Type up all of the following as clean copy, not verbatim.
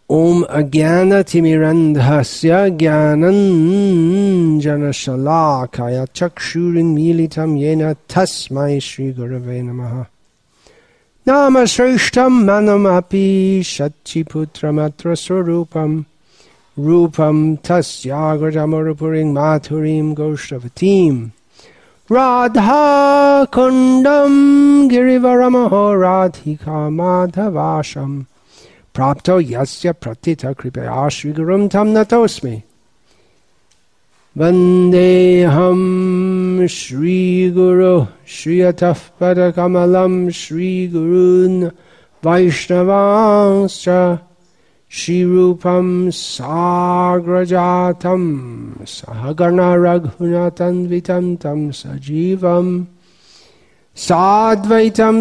Om Agyana Timirandhasya Gyananjana Shalakaya Chakshurin Militam Yena Tasmai Shri Gurave Namaha. Namasrishtam Manamapi Shachiputramatra Swarupam Rupam Tasyagrajamarupuring Mathurim Goshtavatim Radha Kundam Girivaramaho Radhika Madhavasham Prapto Yasya Pratita Kripaya Shri Gurum Tam Natosmi Vandeham Shri Guru Shri Ataf Padakamalam Shri Gurun Vaishnavanscha Shri Rupam Sagrajatam Sahagana Raghunatan Vitam Tam Sajivam Sadvaitam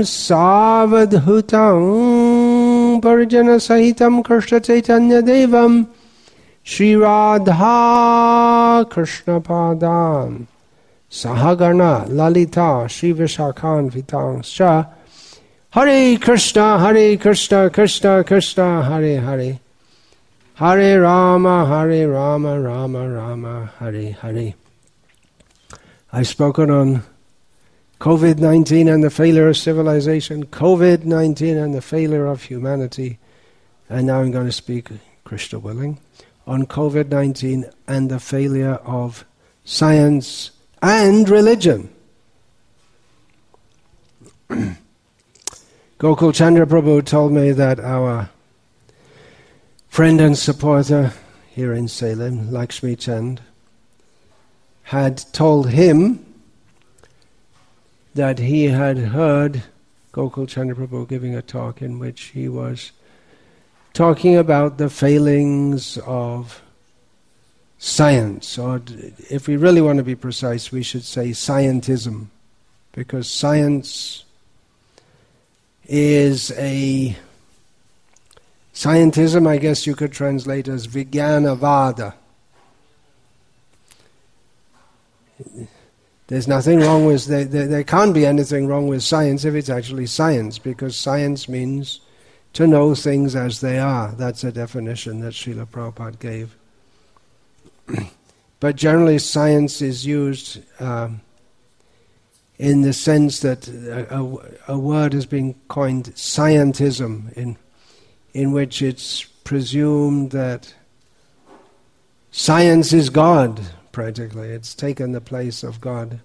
Savadhutam Parjana Sahitam Krishna Chaitanya Devam Shri Radha Krishna Padam Sahagana Lalita Shri Vishakhan Vitangscha Hare Krishna Krishna Krishna Hare Hare Hare Rama Rama Rama Hare Hare. I've spoken on COVID-19 and the failure of civilization, COVID-19 and the failure of humanity, and now I'm going to speak, Krishna willing, on COVID-19 and the failure of science and religion. Gokul Chandra Prabhu told me that our friend and supporter here in Salem, Lakshmi Chand, had told him that he had heard Gokul Chandra Prabhu giving a talk in which he was talking about the failings of science, or if we really want to be precise, we should say scientism, because science is scientism, I guess you could translate as Vijnanavada. There's nothing wrong with, there can't be anything wrong with science if it's actually science, because science means to know things as they are. That's a definition that Srila Prabhupada gave. But generally science is used in the sense that a word has been coined, scientism, in which it's presumed that science is God, practically. It's taken the place of God.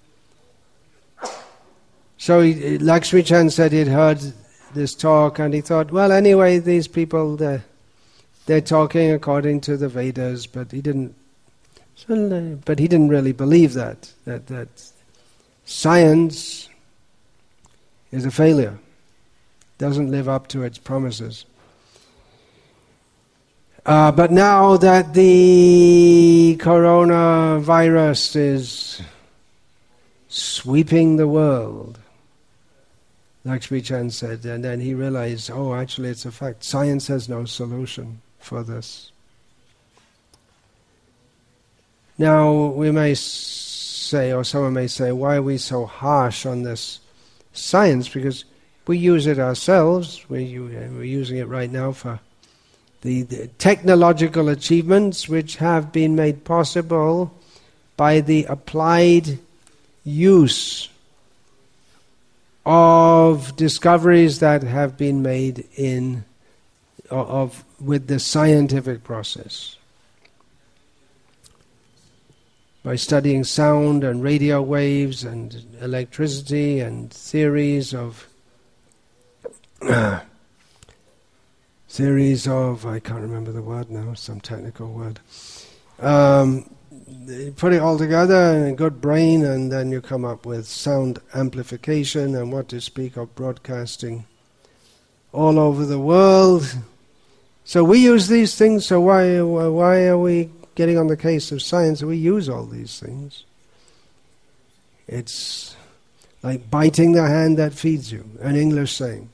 So Lakshmi Chand said he'd heard this talk and he thought, well, anyway, these people, they're talking according to the Vedas, but he didn't really believe that science is a failure, doesn't live up to its promises. But now that the coronavirus is sweeping the world, Lakshmi Chand said, and then he realized, oh, actually it's a fact. Science has no solution for this. Now, we may say, or someone may say, why are we so harsh on this science? Because we use it ourselves. We're using it right now for the technological achievements which have been made possible by the applied use of discoveries that have been made with the scientific process. By studying sound and radio waves and electricity and theories of I can't remember the word now, some technical word. You put it all together in a good brain, and then you come up with sound amplification, and what to speak of broadcasting all over the world. So we use these things, so why are we getting on the case of science? We use all these things. It's like biting the hand that feeds you, an English saying.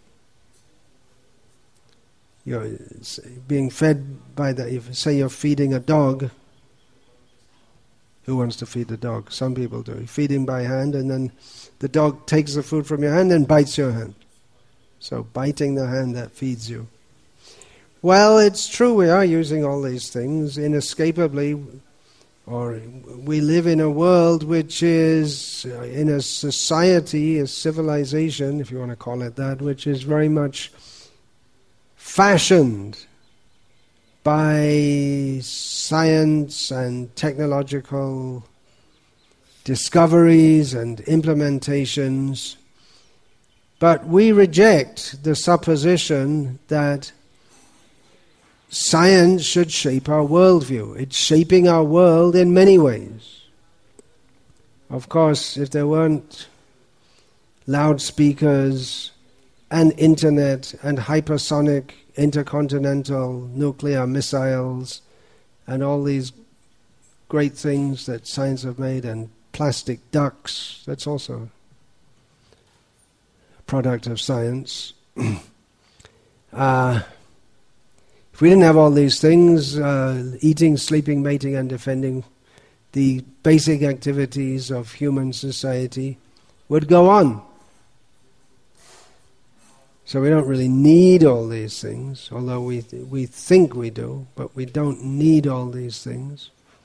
You're being fed by say you're feeding a dog. Who wants to feed the dog? Some people do. You feed him by hand, and then the dog takes the food from your hand and bites your hand. So biting the hand that feeds you. Well, it's true we are using all these things inescapably, or we live in a world which is, in a society, a civilization, if you want to call it that, which is very much fashioned by science and technological discoveries and implementations. But we reject the supposition that science should shape our worldview. It's shaping our world in many ways. Of course, if there weren't loudspeakers and internet and hypersonic intercontinental nuclear missiles and all these great things that science have made, and plastic ducks, that's also a product of science. If we didn't have all these things, eating, sleeping, mating and defending, the basic activities of human society would go on. So we don't really need all these things, although we think we do, but we don't need all these things.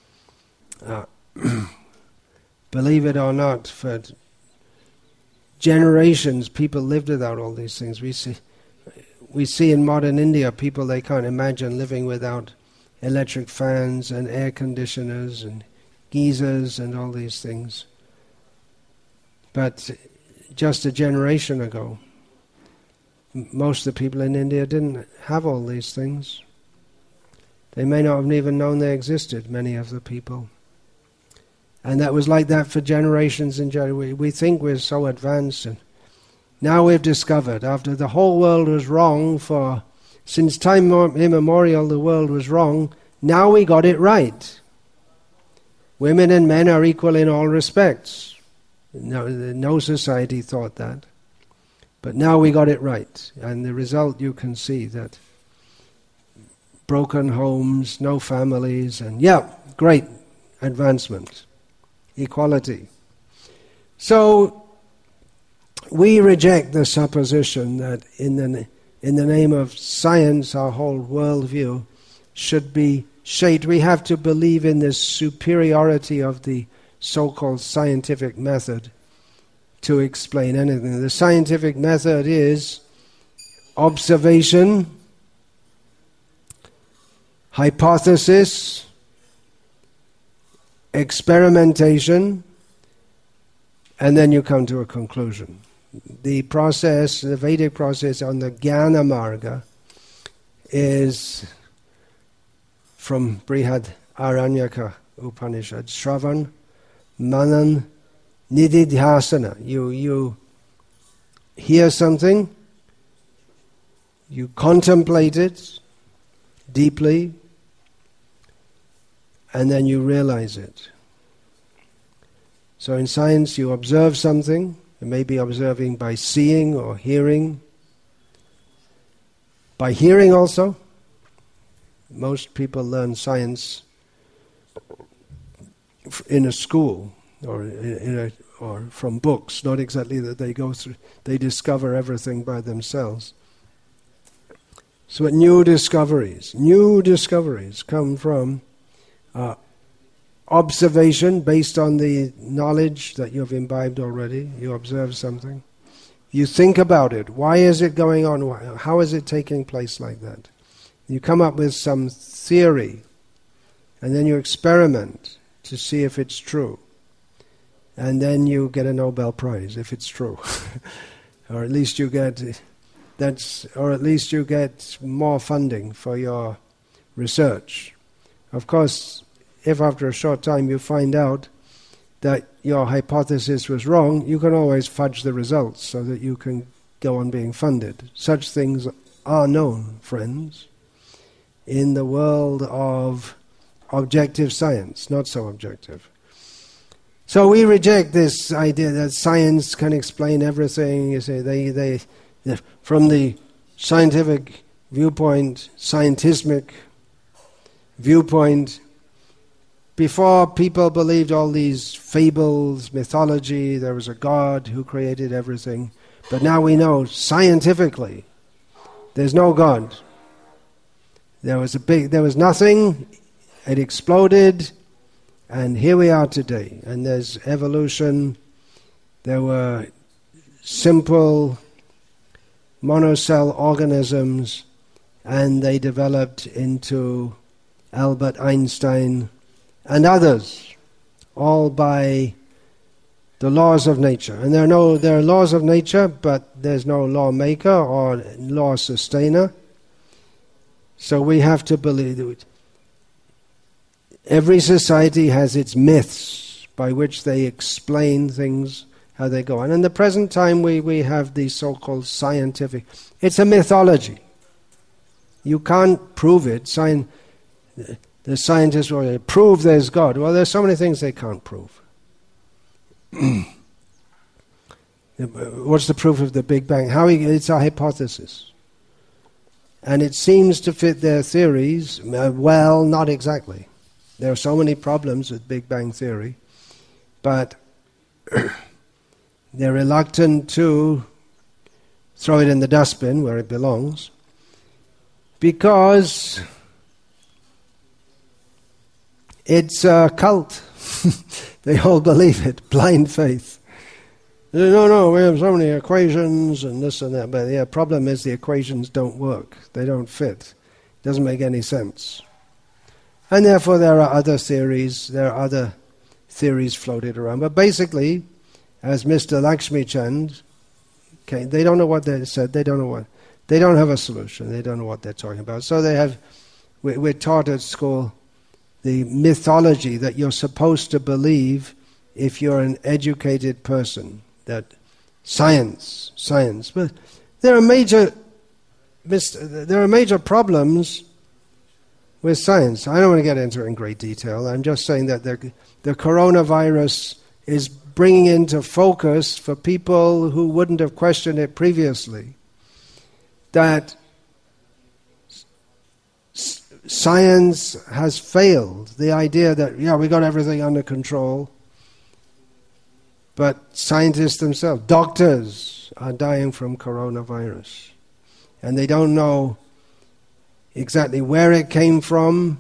Believe it or not, for generations people lived without all these things. We see in modern India people, they can't imagine living without electric fans and air conditioners and geysers and all these things. But just a generation ago, most of the people in India didn't have all these things. They may not have even known they existed, many of the people. And that was like that for generations and generations. We think we're so advanced, and now we've discovered, after the whole world was wrong since time immemorial the world was wrong, now we got it right. Women and men are equal in all respects. No society thought that. But now we got it right. And the result, you can see that broken homes, no families, and great advancement, equality. So we reject the supposition that in the name of science our whole worldview should be shaped. We have to believe in this superiority of the so-called scientific method to explain anything. The scientific method is observation, hypothesis, experimentation, and then you come to a conclusion. The process, the Vedic process on the Jnana Marga is from Brihad Aranyaka Upanishad. Shravan, Manan, Nididhyasana. You hear something, you contemplate it deeply, and then you realize it. So in science you observe something, you may be observing by seeing or hearing. By hearing also. Most people learn science in a school or or from books, not exactly that they go through, they discover everything by themselves. So new discoveries come from observation based on the knowledge that you've imbibed already. You observe something. You think about it. Why is it going on? How is it taking place like that? You come up with some theory, and then you experiment to see if it's true. And then you get a Nobel Prize if it's true. Or at least you get more funding for your research. Of course, if after a short time you find out that your hypothesis was wrong, you can always fudge the results so that you can go on being funded. Such things are known, friends, in the world of objective science, not so objective. So we reject this idea that science can explain everything. You say they from the scientific viewpoint, scientismic viewpoint, before people believed all these fables, mythology, there was a God who created everything. But now we know scientifically there's no God. There was nothing, it exploded, and here we are today. And there's evolution. There were simple monocell organisms, and they developed into Albert Einstein and others, all by the laws of nature. And there are laws of nature, but there's no lawmaker or law sustainer. So we have to believe that every society has its myths by which they explain things, how they go on. In the present time we have the so-called scientific. It's a mythology. You can't prove it. The scientists will prove there's God. Well, there's so many things they can't prove. What's the proof of the Big Bang? It's a hypothesis. And it seems to fit their theories. Well, not exactly. There are so many problems with Big Bang theory, but they're reluctant to throw it in the dustbin where it belongs, because it's a cult. They all believe it, blind faith. No, we have so many equations and this and that, but the problem is the equations don't work. They don't fit. It doesn't make any sense. And therefore there are other theories floated around. But basically, as Mr. Lakshmichand, they don't know what they said, they don't have a solution, they don't know what they're talking about. So we're taught at school the mythology that you're supposed to believe if you're an educated person. That science. But there are major problems with science. I don't want to get into it in great detail. I'm just saying that the coronavirus is bringing into focus for people who wouldn't have questioned it previously that science has failed. The idea that, we got everything under control. But scientists themselves, doctors, are dying from coronavirus. And they don't know exactly where it came from,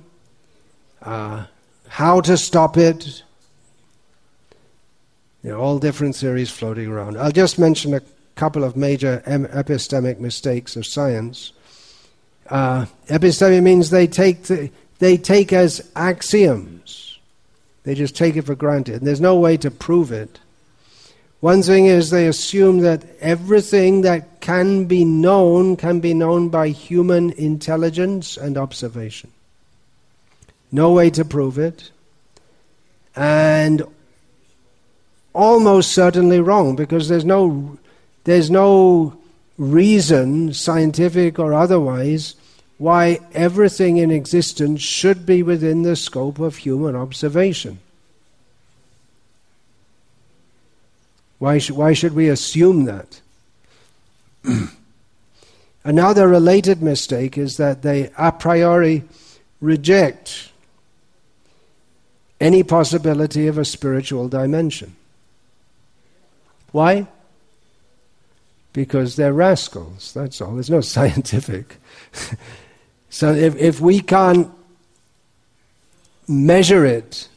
how to stop it. There are all different theories floating around. I'll just mention a couple of major epistemic mistakes of science. Epistemic means they take as axioms. They just take it for granted. And there's no way to prove it. One thing is they assume that everything that can be known by human intelligence and observation. No way to prove it. And almost certainly wrong, because there's no reason, scientific or otherwise, why everything in existence should be within the scope of human observation. Why should we assume that? Another related mistake is that they a priori reject any possibility of a spiritual dimension. Why? Because they're rascals, that's all. There's no scientific. So if we can't measure it,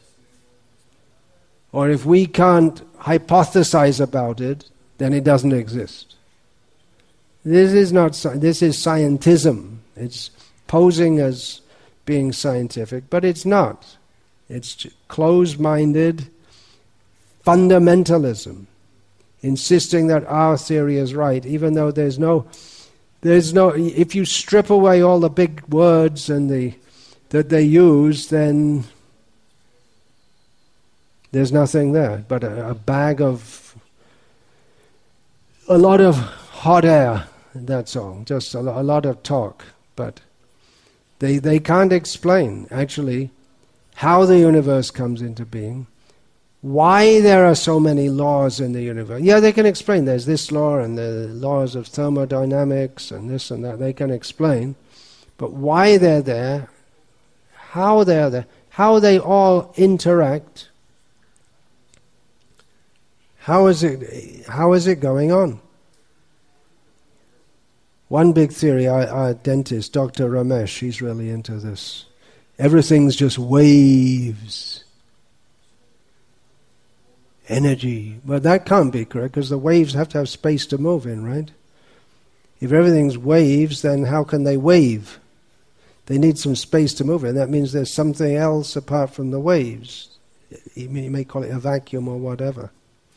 or if we can't hypothesize about it, then it doesn't exist. This is scientism. It's posing as being scientific, but it's not. It's closed-minded fundamentalism, insisting that our theory is right, even though there's no. If you strip away all the big words and that they use, then there's nothing there but a bag of a lot of hot air. That's all. Just a lot of talk, but they can't explain actually how the universe comes into being, why there are so many laws in the universe. Yeah, they can explain. There's this law and the laws of thermodynamics and this and that. They can explain, but why they're there, how they're there, how they all interact. How is it going on? One big theory, our dentist, Dr. Ramesh, he's really into this. Everything's just waves. Energy. Well, that can't be correct because the waves have to have space to move in, right? If everything's waves, then how can they wave? They need some space to move in. That means there's something else apart from the waves. You may call it a vacuum or whatever.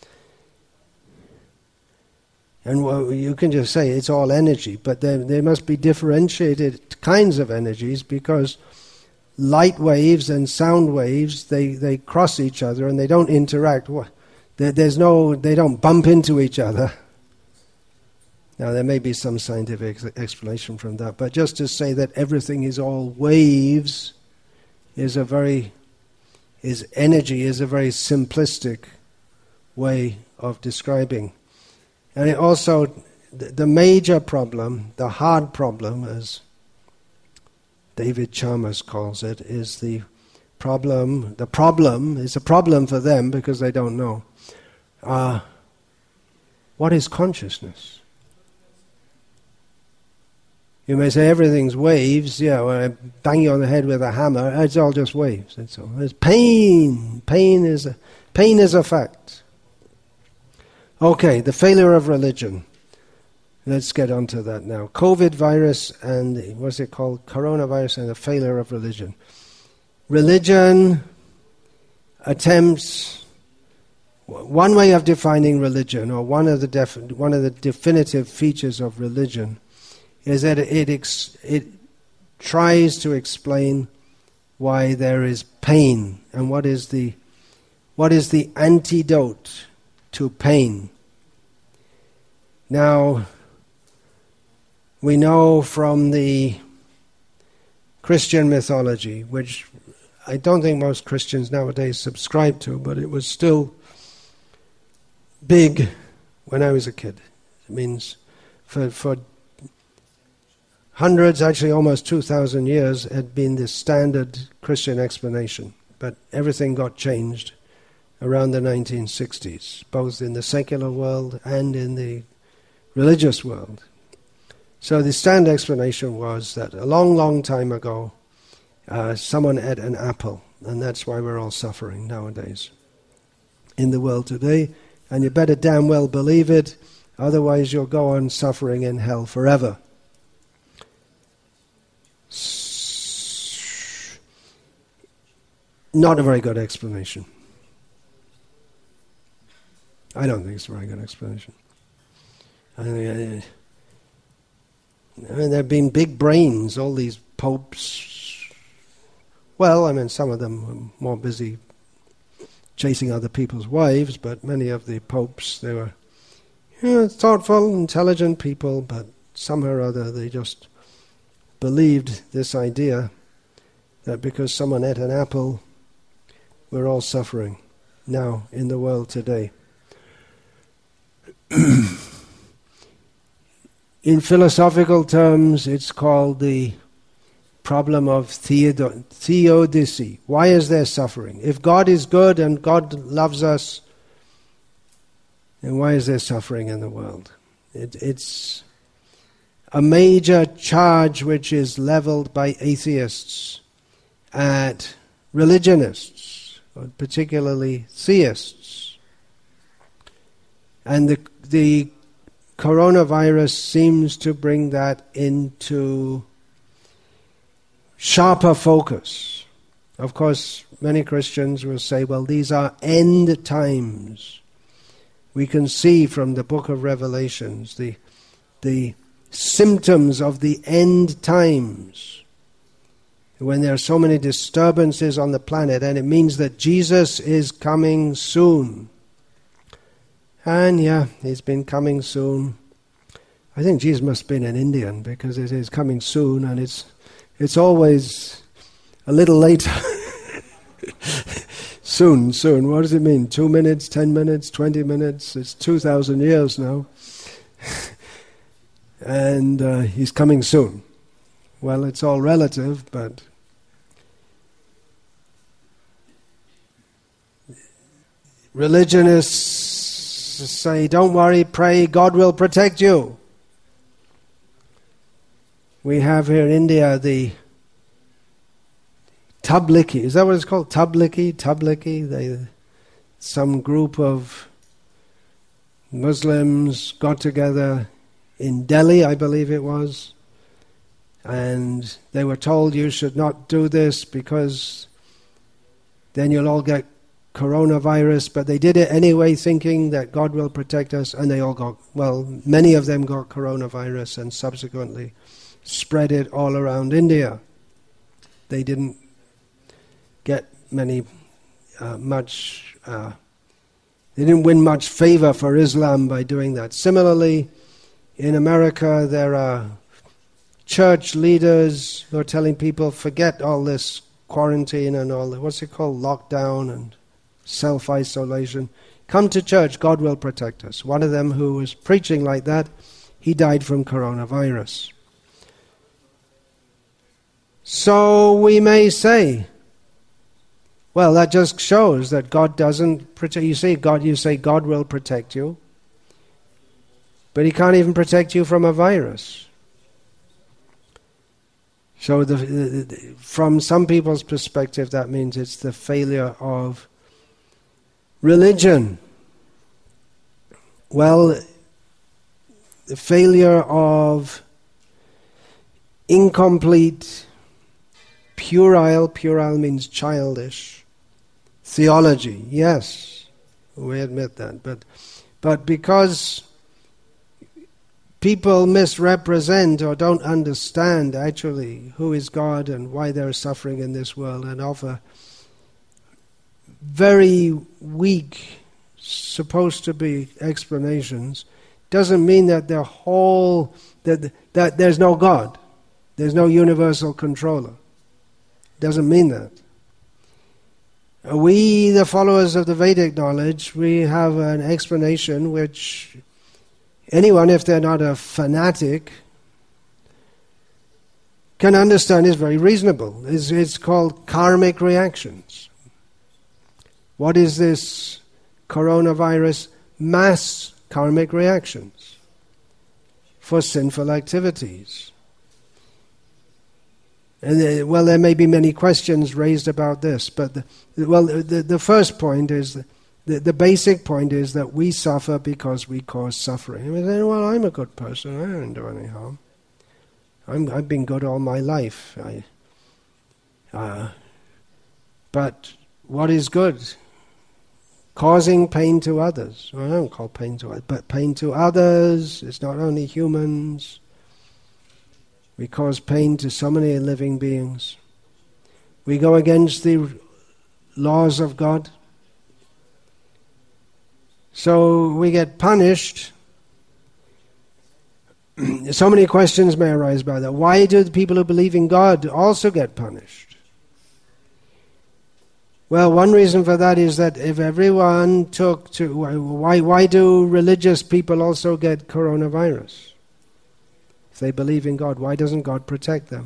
And you can just say it's all energy, but there must be differentiated kinds of energies because light waves and sound waves, they cross each other and they don't interact. They don't bump into each other. Now there may be some scientific explanation from that, but just to say that everything is all waves is energy is a very simplistic way of describing. And it also, the major problem, the hard problem, as David Chalmers calls it, is the problem. The problem is a problem for them because they don't know. What is consciousness? You may say everything's waves. Yeah, when I bang you on the head with a hammer, it's all just waves. That's all. It's pain. Pain is a fact. Okay, the failure of religion. Let's get on to that now. COVID virus and, what's it called? Coronavirus and the failure of religion. Religion attempts, one way of defining religion, or one of the definitive features of religion, is that it tries to explain why there is pain and what is the antidote to pain. Now, we know from the Christian mythology, which I don't think most Christians nowadays subscribe to, but it was still big when I was a kid. It means for hundreds, actually almost 2,000 years, had been the standard Christian explanation. But everything got changed around the 1960s, both in the secular world and in the religious world. So the standard explanation was that a long, long time ago, someone ate an apple, and that's why we're all suffering nowadays in the world today. And you better damn well believe it, otherwise you'll go on suffering in hell forever. Not a very good explanation. I don't think it's a very good explanation. I mean, there have been big brains, all these popes. Well, I mean, some of them were more busy chasing other people's wives, but many of the popes, they were thoughtful, intelligent people, but somehow or other they just believed this idea that because someone ate an apple, we're all suffering now in the world today. In philosophical terms, it's called the problem of theodicy. Why is there suffering? If God is good and God loves us, then why is there suffering in the world? It's a major charge which is leveled by atheists at religionists, particularly theists. And the coronavirus seems to bring that into sharper focus. Of course, many Christians will say, well, these are end times. We can see from the book of Revelations the symptoms of the end times, when there are so many disturbances on the planet, and it means that Jesus is coming soon. And yeah, he's been coming soon. I think Jesus must have been an Indian, because it is coming soon, and it's always a little later. Soon. What does it mean? 2 minutes, 10 minutes, 20 minutes? It's 2,000 years now. And he's coming soon. Well, it's all relative, but religionists say, don't worry, pray, God will protect you. We have here in India the Tablighi. Is that what it's called? Tablighi? Some group of Muslims got together in Delhi, I believe it was, and they were told you should not do this because then you'll all get coronavirus, but they did it anyway thinking that God will protect us, and they all got, many of them got coronavirus and subsequently spread it all around India. They didn't get they didn't win much favor for Islam by doing that. Similarly, in America, there are church leaders who are telling people, forget all this quarantine and all that, what's it called, lockdown and self-isolation. Come to church, God will protect us. One of them who was preaching like that, he died from coronavirus. So we may say, well, that just shows that God doesn't protect. You say God will protect you, but He can't even protect you from a virus. So from some people's perspective, that means it's the failure of religion. Well, the failure of incomplete, puerile means childish, theology. Yes, we admit that. But because people misrepresent or don't understand actually who is God and why they're suffering in this world, and offer very weak, supposed to be explanations, doesn't mean that that there's no God, there's no universal controller. Doesn't mean that. We, the followers of the Vedic knowledge, we have an explanation which anyone, if they're not a fanatic, can understand is very reasonable. It's called karmic reactions. What is this coronavirus? Mass karmic reactions for sinful activities. And there may be many questions raised about this, but the first point is, the basic point is that we suffer because we cause suffering. And we say, well, I'm a good person, I don't do any harm. I've been good all my life. But what is good? Causing pain to others. Well, I don't call pain to others, but pain to others. It's not only humans. We cause pain to so many living beings. We go against the laws of God. So we get punished. So many questions may arise by that. Why do the people who believe in God also get punished? Well, one reason for that is that if everyone why do religious people also get coronavirus? If they believe in God, why doesn't God protect them?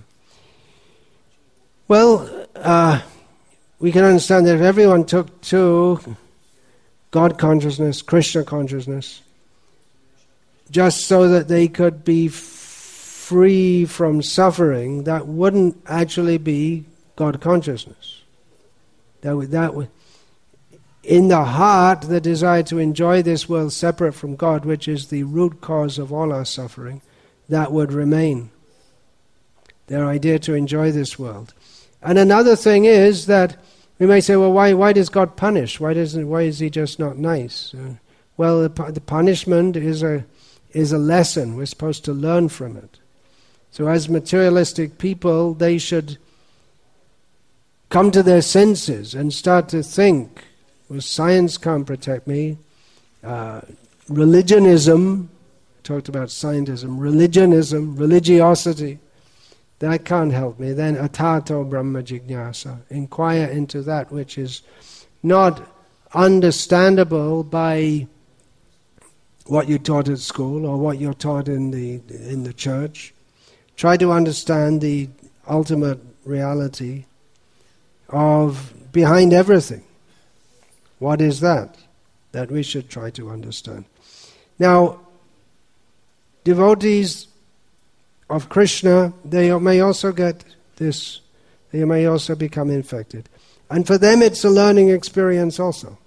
Well, we can understand that if everyone took to God consciousness, Krishna consciousness, just so that they could be free from suffering, that wouldn't actually be God consciousness. That would, in the heart, the desire to enjoy this world separate from God, which is the root cause of all our suffering, that would remain. Their idea to enjoy this world. And another thing is that we may say, well, why does God punish? Why is He just not nice? Well, the punishment is a lesson. We're supposed to learn from it. So as materialistic people, they should come to their senses and start to think, well, science can't protect me. Religionism, talked about scientism, religionism, religiosity, that can't help me. Then atato brahma jignasa, inquire into that which is not understandable by what you taught at school or what you're taught in the church. Try to understand the ultimate reality of behind everything. What is that? That we should try to understand. Now, devotees of Krishna, they may also get this. They may also become infected. And for them it's a learning experience also.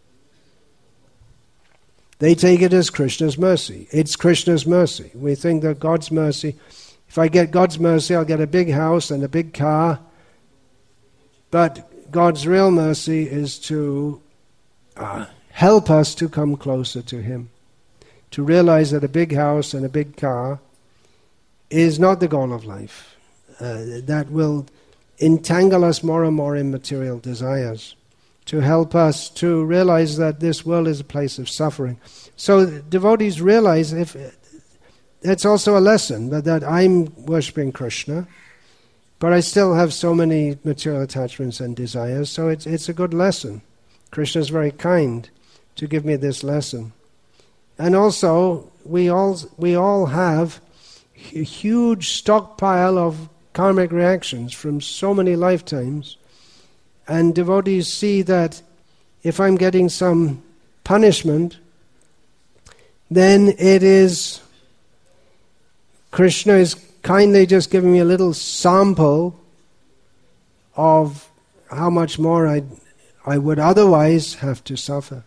They take it as Krishna's mercy. It's Krishna's mercy. We think that God's mercy, if I get God's mercy, I'll get a big house and a big car. But God's real mercy is to help us to come closer to Him. To realize that a big house and a big car is not the goal of life. That will entangle us more and more in material desires. To help us to realize that this world is a place of suffering. So devotees realize it's also a lesson that I'm worshipping Krishna, but I still have so many material attachments and desires, so it's a good lesson. Krishna is very kind to give me this lesson. And also, we all have a huge stockpile of karmic reactions from so many lifetimes. And devotees see that if I'm getting some punishment, then it is Krishna is kindly just giving me a little sample of how much more I would otherwise have to suffer.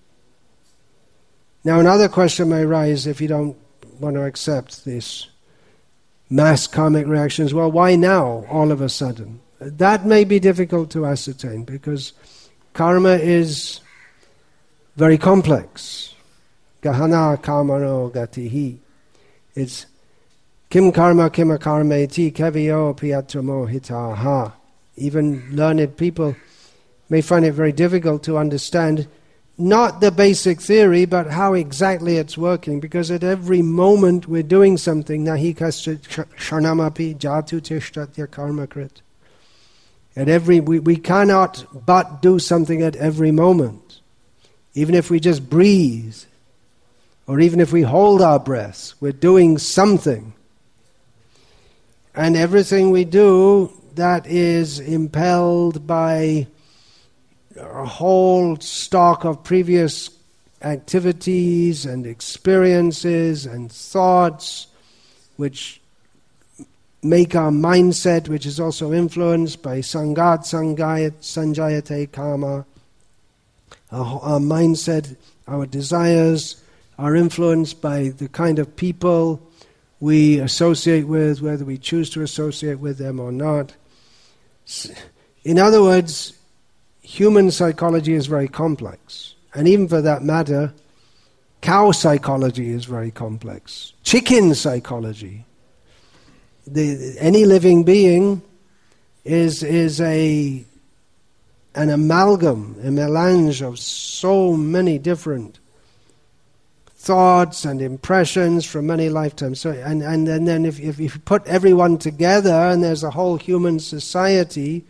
Now another question may arise if you don't want to accept this mass karmic reactions. Well, why now, all of a sudden? That may be difficult to ascertain because karma is very complex. Gahana karmano gatihi. It's kim karma kim akarmeti kevyo piyatramo hitaha. Even learned people may find it very difficult to understand not the basic theory, but how exactly it's working, because at every moment we're doing something. Nahi kaschit sharnamapi jatu tishtatya karma krit. We cannot but do something at every moment. Even if we just breathe, or even if we hold our breaths, we're doing something. And everything we do that is impelled by a whole stock of previous activities and experiences and thoughts which make our mindset, which is also influenced by sangat sanjayate kama. Our mindset, our desires are influenced by the kind of people we associate with, whether we choose to associate with them or not. In other words, human psychology is very complex. And even for that matter, cow psychology is very complex. Chicken psychology. Any living being is an amalgam, a melange of so many different thoughts and impressions from many lifetimes. So, and then if you put everyone together and there's a whole human society,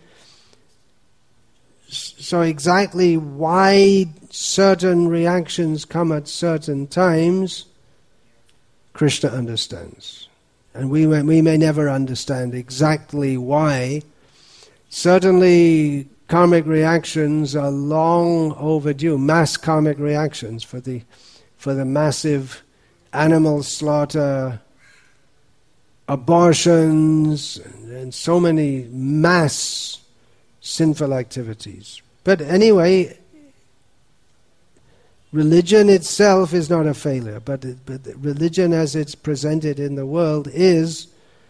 so exactly why certain reactions come at certain times, Krishna understands. And we may never understand exactly why. Certainly karmic reactions are long overdue, mass karmic reactions for the massive animal slaughter, abortions, and so many mass sinful activities. But anyway, religion itself is not a failure, but religion as it's presented in the world is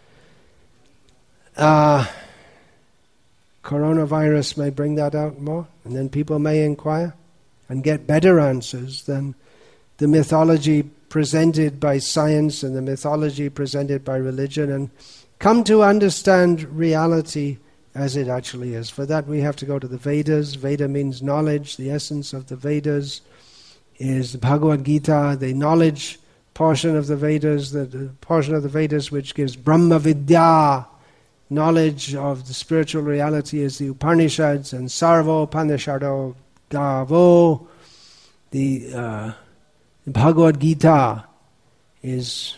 coronavirus may bring that out more, and then people may inquire and get better answers than the mythology presented by science and the mythology presented by religion, and come to understand reality as it actually is. For that we have to go to the Vedas. Veda means knowledge. The essence of the Vedas is the Bhagavad Gita, the knowledge portion of the Vedas, the portion of the Vedas which gives Brahma Vidya, knowledge of the spiritual reality, is the Upanishads, and Sarvo Upanishado Gavo, the Bhagavad Gita is,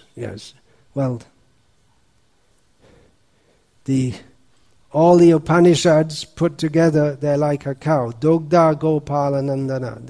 all the Upanishads put together, they're like a cow. Dogda Gopala Nandana.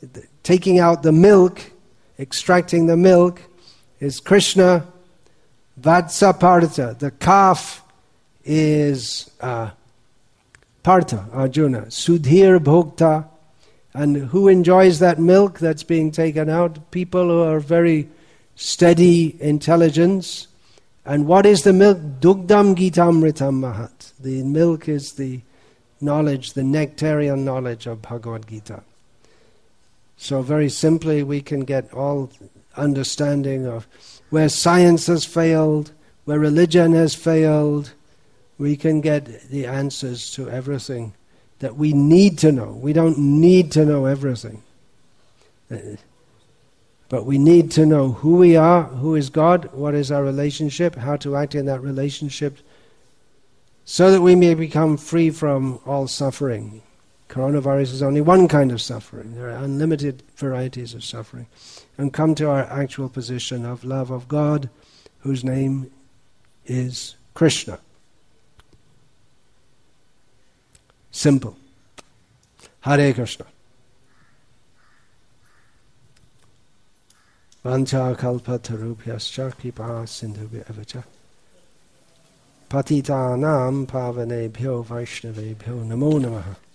Taking out the milk, extracting the milk, is Krishna Vatsa Partha, the calf is Partha, Arjuna. Sudhir Bhokta, and who enjoys that milk that's being taken out? People who are very steady intelligence. And what is the milk? Dugdam Gitamritam Mahat. The milk is the knowledge, the nectarian knowledge of Bhagavad Gita. So very simply we can get all understanding of where science has failed, where religion has failed, we can get the answers to everything that we need to know. We don't need to know everything. But we need to know who we are, who is God, what is our relationship, how to act in that relationship, so that we may become free from all suffering. Coronavirus is only one kind of suffering. There are unlimited varieties of suffering. And come to our actual position of love of God, whose name is Krishna. Simple. Hare Krishna. Vancha kalpa tarubhyascha kripa sindhubhya avacha. Patitanam pavanebhyo vaishnavebhyo namo namaha.